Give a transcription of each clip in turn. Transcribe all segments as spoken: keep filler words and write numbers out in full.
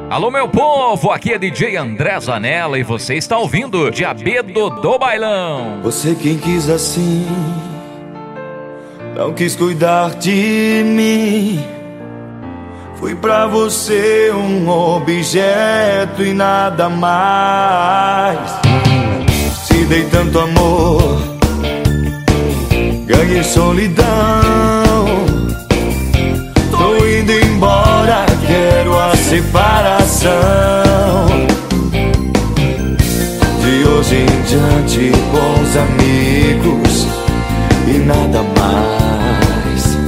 Alô, meu povo, aqui é D J André Zanella e você está ouvindo Diabedo do Bailão. Você quem quis assim, não quis cuidar de mim. Fui pra você um objeto e nada mais. Te dei tanto amor, ganhei solidão. Tô indo embora, quero a separação. De hoje em diante, bons amigos e nada mais.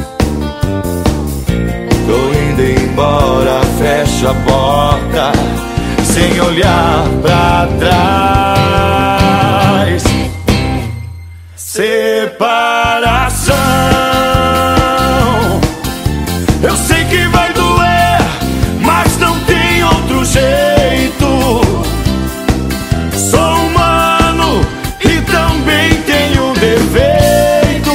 Tô indo embora, fecho a porta sem olhar pra trás. Separação. Eu sei que vai doer, mas não tem outro jeito. Sou humano e também tenho defeitos.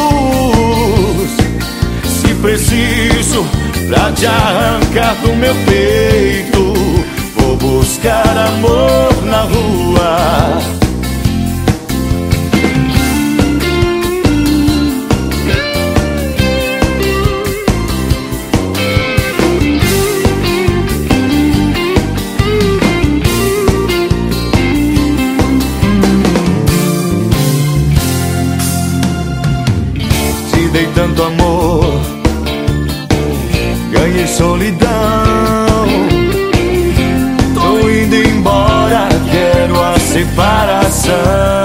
Se preciso, pra te arrancar do meu peito, vou buscar amor na rua. Dei tanto amor, ganhei solidão. Tô indo embora, quero a separação.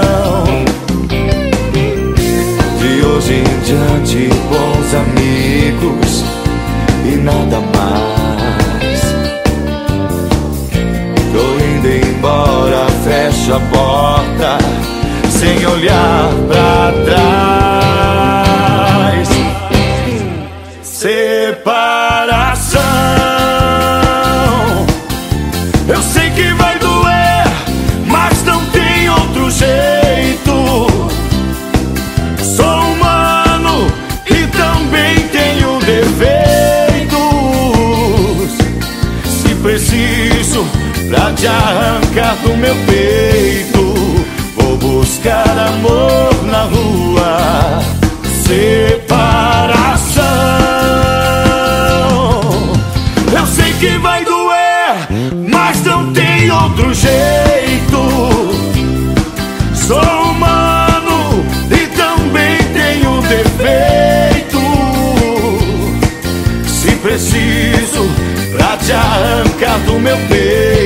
De hoje em diante, bons amigos e nada mais. Tô indo embora, fecho a porta sem olhar pra trás. Separação. Eu sei que vai doer, mas não tem outro jeito. Sou humano e também tenho defeitos. Se preciso, pra te arrancar do meu peito, vou buscar amor na rua. Separação. Eu sei que vai doer, mas não tem outro jeito. Sou humano e também tenho defeito. Se preciso, pra te arrancar do meu peito,